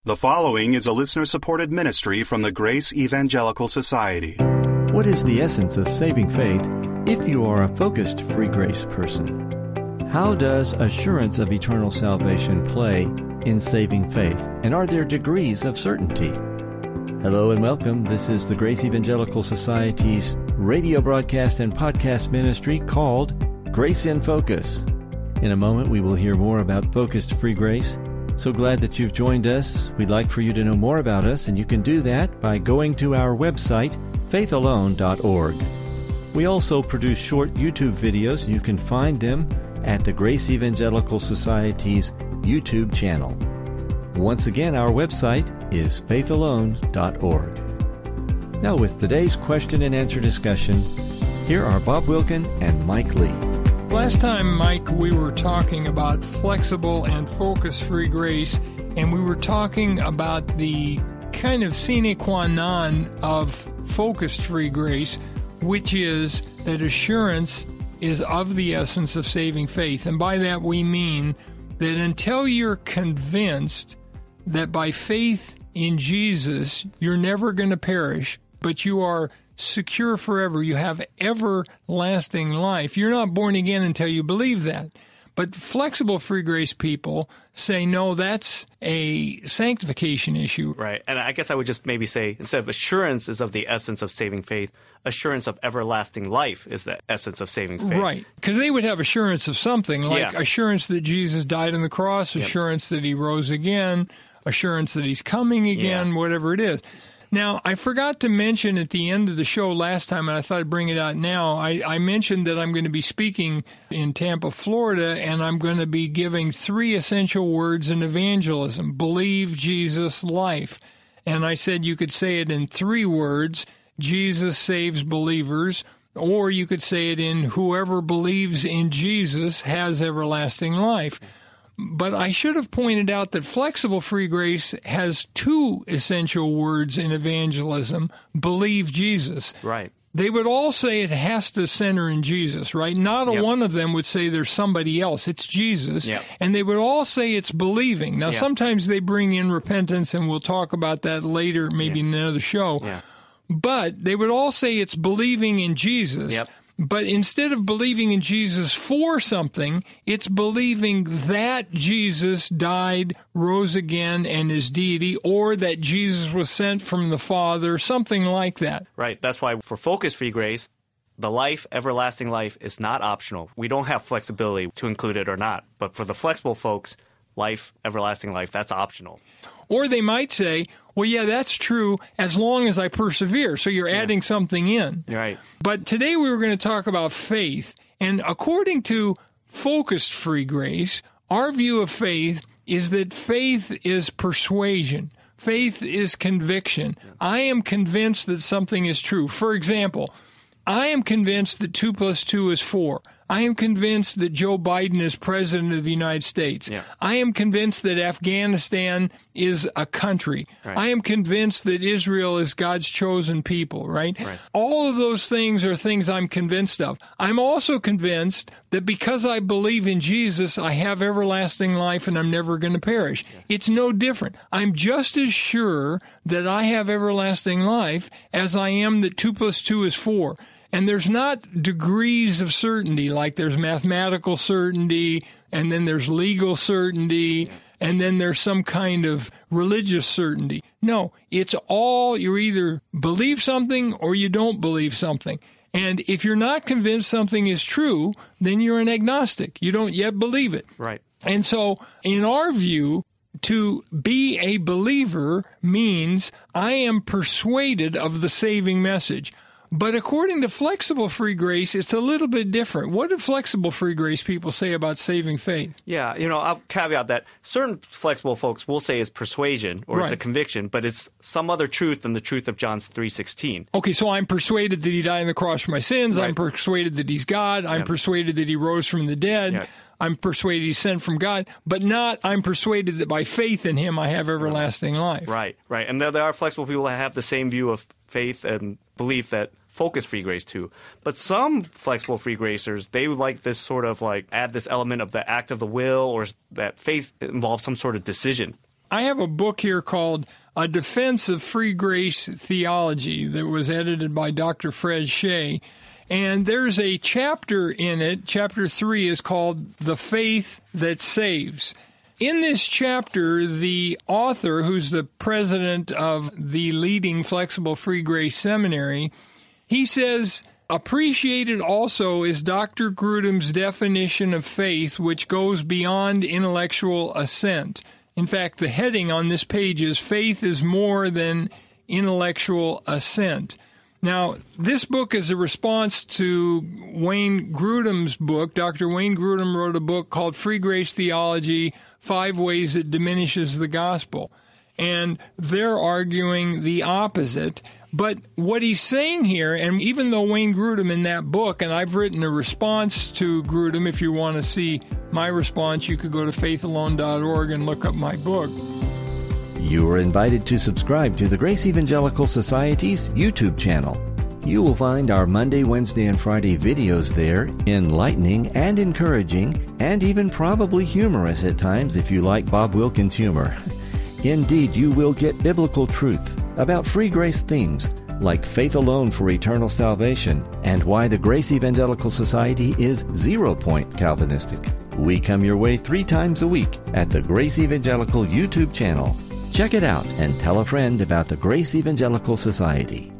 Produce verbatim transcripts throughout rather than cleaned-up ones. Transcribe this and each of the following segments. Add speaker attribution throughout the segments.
Speaker 1: The following is a listener-supported ministry from the Grace Evangelical Society.
Speaker 2: What is the essence of saving faith if you are a focused free grace person? How does assurance of eternal salvation play in saving faith? And are there degrees of certainty? Hello and welcome. This is the Grace Evangelical Society's radio broadcast and podcast ministry called Grace in Focus. In a moment, we will hear more about focused free grace. So glad that you've joined us. We'd like for you to know more about us, and you can do that by going to our website, faith alone dot org. We also produce short YouTube videos, and you can find them at the Grace Evangelical Society's YouTube channel. Once again, our website is faith alone dot org. Now, with today's question and answer discussion, here are Bob Wilkin and Mike Lee.
Speaker 3: Last time, Mike, we were talking about flexible and focus-free grace, and we were talking about the kind of sine qua non of focused-free grace, which is that assurance is of the essence of saving faith. And by that we mean that until you're convinced that by faith in Jesus, you're never going to perish, but you are secure forever, you have everlasting life. You're not born again until you believe that. But flexible free grace people say, no, that's a sanctification issue.
Speaker 4: Right. And I guess I would just maybe say, instead of assurance is of the essence of saving faith, assurance of everlasting life is the essence of saving faith.
Speaker 3: Right. Because they would have assurance of something, like
Speaker 4: Yeah.
Speaker 3: assurance that Jesus died on the cross,
Speaker 4: Yep.
Speaker 3: assurance that he rose again, assurance that he's coming again,
Speaker 4: Yeah.
Speaker 3: whatever it is. Now, I forgot to mention at the end of the show last time, and I thought I'd bring it out now. I, I mentioned that I'm going to be speaking in Tampa, Florida, and I'm going to be giving three essential words in evangelism: believe, Jesus, life. And I said you could say it in three words: Jesus saves believers, or you could say it in whoever believes in Jesus has everlasting life. But I should have pointed out that flexible free grace has two essential words in evangelism: believe Jesus.
Speaker 4: Right.
Speaker 3: They would all say it has to center in Jesus, right? Not a
Speaker 4: Yep.
Speaker 3: one of them would say there's somebody else. It's Jesus.
Speaker 4: Yep.
Speaker 3: And they would all say it's believing. Now,
Speaker 4: Yep.
Speaker 3: sometimes they bring in repentance, and we'll talk about that later, maybe
Speaker 4: Yeah.
Speaker 3: in another show.
Speaker 4: Yeah.
Speaker 3: But they would all say it's believing in Jesus.
Speaker 4: Yep.
Speaker 3: But instead of believing in Jesus for something, it's believing that Jesus died, rose again, and is deity, or that Jesus was sent from the Father, something like that.
Speaker 4: Right. That's why for focus free grace, the life, everlasting life, is not optional. We don't have flexibility to include it or not. But for the flexible folks, life, everlasting life, that's optional.
Speaker 3: Or they might say, well, yeah, that's true as long as I persevere. So you're adding something in.
Speaker 4: Right.
Speaker 3: But today we were going to talk about faith. And according to focused free grace, our view of faith is that faith is persuasion. Faith is conviction. I am convinced that something is true. For example, I am convinced that two plus two is four. I am convinced that Joe Biden is president of the United States.
Speaker 4: Yeah.
Speaker 3: I am convinced that Afghanistan is a country.
Speaker 4: Right.
Speaker 3: I am convinced that Israel is God's chosen people, right?
Speaker 4: Right.
Speaker 3: All of those things are things I'm convinced of. I'm also convinced that because I believe in Jesus, I have everlasting life and I'm never going to perish. Yeah. It's no different. I'm just as sure that I have everlasting life as I am that two plus two is four. And there's not degrees of certainty, like there's mathematical certainty, and then there's legal certainty, yeah. and then there's some kind of religious certainty. No, it's all, you either believe something or you don't believe something. And if you're not convinced something is true, then you're an agnostic. You don't yet believe it.
Speaker 4: Right.
Speaker 3: And so, in our view, to be a believer means I am persuaded of the saving message. But according to flexible free grace, it's a little bit different. What do flexible free grace people say about saving faith?
Speaker 4: Yeah, you know, I'll caveat that certain flexible folks will say it's persuasion or
Speaker 3: Right.
Speaker 4: it's a conviction, but it's some other truth than the truth of John three sixteen.
Speaker 3: Okay, so I'm persuaded that he died on the cross for my sins.
Speaker 4: Right.
Speaker 3: I'm persuaded that he's God. I'm
Speaker 4: Yep.
Speaker 3: persuaded that he rose from the dead.
Speaker 4: Yep.
Speaker 3: I'm persuaded he's sent from God, but not I'm persuaded that by faith in him I have everlasting life.
Speaker 4: Right, right. And there, there are flexible people that have the same view of faith and belief that focus free grace too. But some flexible free gracers, they would like this sort of like add this element of the act of the will, or that faith involves some sort of decision.
Speaker 3: I have a book here called A Defense of Free Grace Theology that was edited by Doctor Fred Shea. And there's a chapter in it, chapter three is called The Faith That Saves. In this chapter, the author, who's the president of the leading Flexible Free Grace Seminary, he says, appreciated also is Doctor Grudem's definition of faith, which goes beyond intellectual assent. In fact, the heading on this page is Faith is More Than Intellectual Assent. Now, this book is a response to Wayne Grudem's book. Doctor Wayne Grudem wrote a book called Free Grace Theology, Five Ways It Diminishes the Gospel. And they're arguing the opposite. But what he's saying here, and even though Wayne Grudem in that book, and I've written a response to Grudem, if you want to see my response, you could go to faith alone dot org and look up my book.
Speaker 2: You are invited to subscribe to the Grace Evangelical Society's YouTube channel. You will find our Monday, Wednesday, and Friday videos there, enlightening and encouraging, and even probably humorous at times if you like Bob Wilkins' humor. Indeed, you will get biblical truth about free grace themes like faith alone for eternal salvation and why the Grace Evangelical Society is zero-point Calvinistic. We come your way three times a week at the Grace Evangelical YouTube channel. Check it out and tell a friend about the Grace Evangelical Society.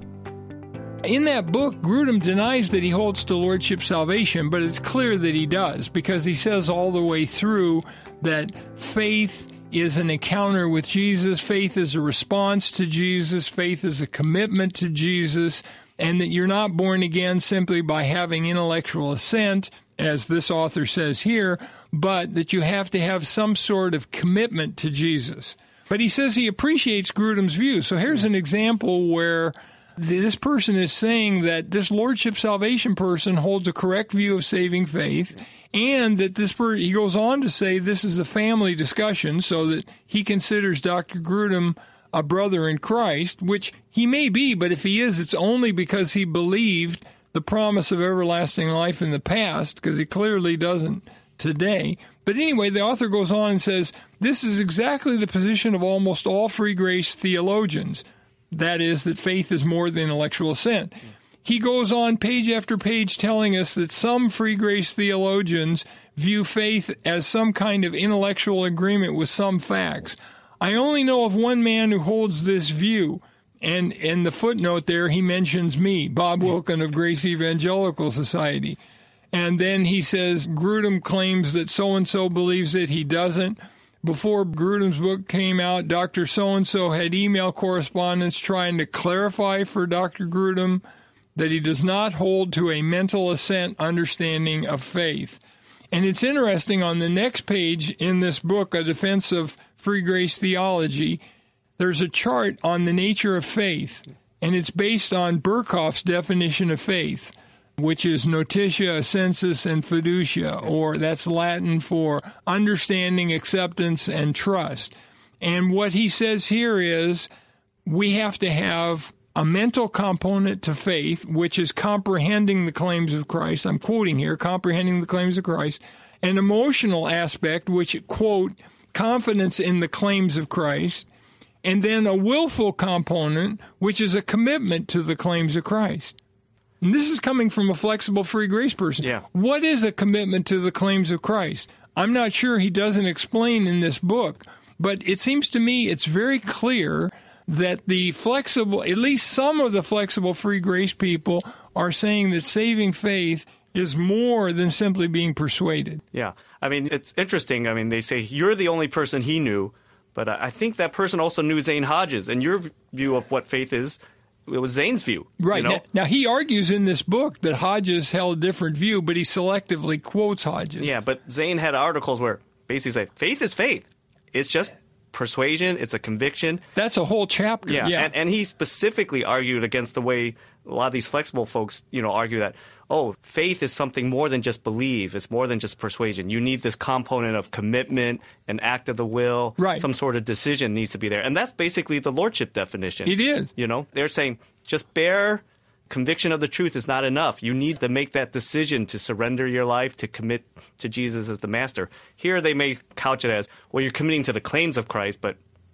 Speaker 3: In that book, Grudem denies that he holds to Lordship salvation, but it's clear that he does, because he says all the way through that faith is an encounter with Jesus, faith is a response to Jesus, faith is a commitment to Jesus, and that you're not born again simply by having intellectual assent, as this author says here, but that you have to have some sort of commitment to Jesus. But he says he appreciates Grudem's view. So here's an example where this person is saying that this Lordship salvation person holds a correct view of saving faith, and that this per- he goes on to say this is a family discussion, so that he considers Doctor Grudem a brother in Christ, which he may be, but if he is, it's only because he believed the promise of everlasting life in the past, because he clearly doesn't today. But anyway, the author goes on and says, this is exactly the position of almost all free grace theologians. That is, that faith is more than intellectual assent. He goes on page after page telling us that some free grace theologians view faith as some kind of intellectual agreement with some facts. I only know of one man who holds this view. And in the footnote there, he mentions me, Bob Wilkin of Grace Evangelical Society. And then he says, Grudem claims that so-and-so believes it. He doesn't. Before Grudem's book came out, Doctor So-and-so had email correspondence trying to clarify for Doctor Grudem that he does not hold to a mental assent understanding of faith. And it's interesting, on the next page in this book, A Defense of Free Grace Theology, there's a chart on the nature of faith, and it's based on Berkhof's definition of faith, which is notitia, assensus, and fiducia, or that's Latin for understanding, acceptance, and trust. And what he says here is we have to have a mental component to faith, which is comprehending the claims of Christ. I'm quoting here, comprehending the claims of Christ. An emotional aspect, which, quote, confidence in the claims of Christ. And then a willful component, which is a commitment to the claims of Christ. And this is coming from a flexible free grace person.
Speaker 4: Yeah.
Speaker 3: What is a commitment to the claims of Christ? I'm not sure. He doesn't explain in this book, but it seems to me it's very clear that the flexible, at least some of the flexible free grace people are saying that saving faith is more than simply being persuaded.
Speaker 4: Yeah. I mean, it's interesting. I mean, they say you're the only person he knew, but I think that person also knew Zane Hodges, and your view of what faith is, it was Zane's view.
Speaker 3: Right.
Speaker 4: You know?
Speaker 3: Now, now, he argues in this book that Hodges held a different view, but he selectively quotes Hodges.
Speaker 4: Yeah, but Zane had articles where basically say, faith is faith. It's just persuasion. It's a conviction.
Speaker 3: That's a whole chapter.
Speaker 4: Yeah,
Speaker 3: yeah.
Speaker 4: And, and he specifically argued against the way a lot of these flexible folks, you know, argue that, oh, faith is something more than just believe. It's more than just persuasion. You need this component of commitment, an act of the will,
Speaker 3: right.
Speaker 4: Some sort of decision needs to be there. And that's basically the lordship definition.
Speaker 3: It is.
Speaker 4: You know, they're saying just bare conviction of the truth is not enough. You need to make that decision to surrender your life, to commit to Jesus as the master. Here they may couch it as, well, you're committing to the claims of Christ, but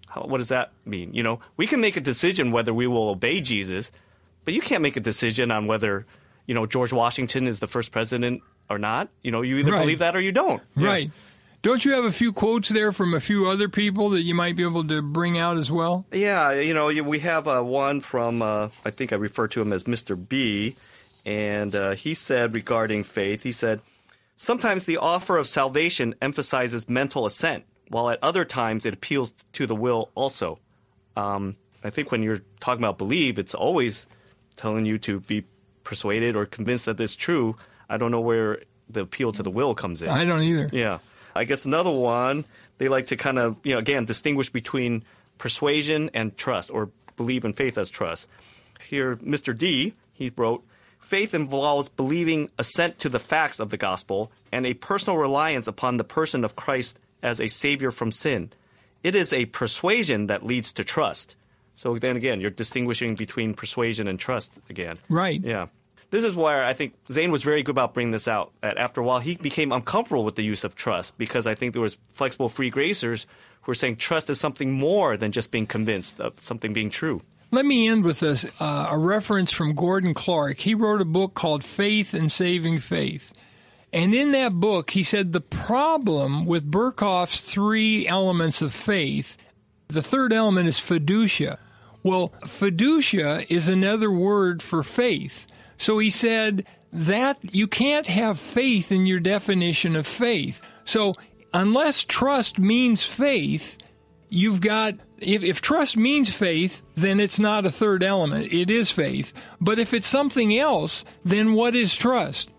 Speaker 4: How, what does that mean? You know, we can make a decision whether we will obey Jesus, but you can't make a decision on whether, you know, George Washington is the first president or not. You know, you either
Speaker 3: Right.
Speaker 4: believe that or you don't. Yeah.
Speaker 3: Right. Don't you have a few quotes there from a few other people that you might be able to bring out as well?
Speaker 4: Yeah, you know, we have uh, one from, uh, I think I refer to him as Mister B, and uh, he said regarding faith, he said, sometimes the offer of salvation emphasizes mental assent, while at other times it appeals to the will also. Um, I think when you're talking about believe, it's always telling you to be persuaded or convinced that it's true. I don't know where the appeal to the will comes in.
Speaker 3: I don't either.
Speaker 4: Yeah. I guess another one, they like to kind of, you know, again, distinguish between persuasion and trust, or believe in faith as trust. Here, Mister D, he wrote, faith involves believing assent to the facts of the gospel and a personal reliance upon the person of Christ as a savior from sin. It is a persuasion that leads to trust. So then again, you're distinguishing between persuasion and trust again.
Speaker 3: Right.
Speaker 4: Yeah. This is where I think Zane was very good about bringing this out. That after a while, he became uncomfortable with the use of trust because I think there was flexible free gracers who were saying trust is something more than just being convinced of something being true.
Speaker 3: Let me end with this, uh, a reference from Gordon Clark. He wrote a book called Faith and Saving Faith. And in that book, he said the problem with Berkhof's three elements of faith, the third element is fiducia. Well, fiducia is another word for faith. So he said that you can't have faith in your definition of faith. So unless trust means faith, you've got, if, if trust means faith, then it's not a third element. It is faith. But if it's something else, then what is trust?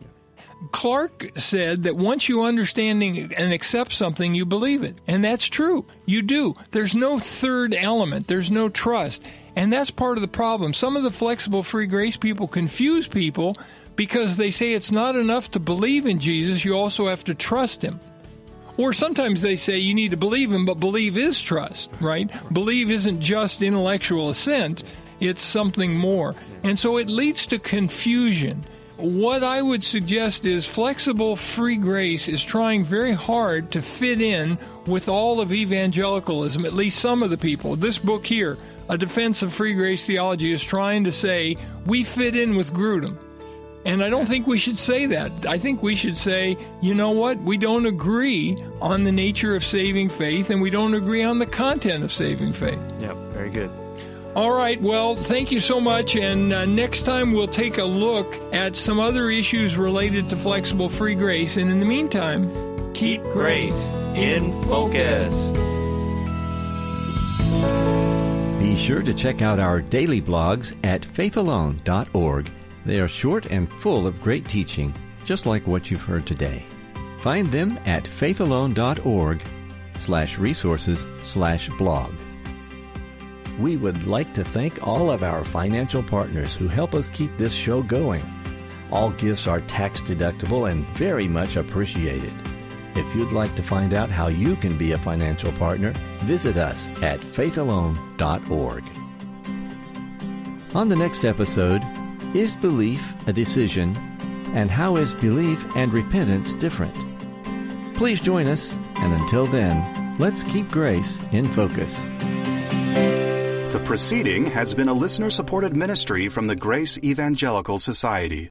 Speaker 3: Clark said that once you understand and accept something, you believe it. And that's true. You do. There's no third element. There's no trust. And that's part of the problem. Some of the flexible free grace people confuse people because they say it's not enough to believe in Jesus, you also have to trust him. Or sometimes they say you need to believe him, but believe is trust, right? Believe isn't just intellectual assent, it's something more. And so it leads to confusion. What I would suggest is flexible free grace is trying very hard to fit in with all of evangelicalism, at least some of the people. This book here, A Defense of Free Grace Theology, is trying to say we fit in with Grudem. And I don't think we should say that. I think we should say, you know what, we don't agree on the nature of saving faith, and we don't agree on the content of saving faith.
Speaker 4: Yeah, very good.
Speaker 3: All right, well, thank you so much, and uh, next time we'll take a look at some other issues related to flexible free grace, and in the meantime,
Speaker 4: Keep grace in focus.
Speaker 2: Be sure to check out our daily blogs at faith alone dot org. They are short and full of great teaching, just like what you've heard today. Find them at faith alone dot org slash resources slash blog. We would like to thank all of our financial partners who help us keep this show going. All gifts are tax deductible and very much appreciated. If you'd like to find out how you can be a financial partner, visit us at faith alone dot org. On the next episode, is belief a decision, and how is belief and repentance different? Please join us, and until then, let's keep grace in focus.
Speaker 1: The proceeding has been a listener-supported ministry from the Grace Evangelical Society.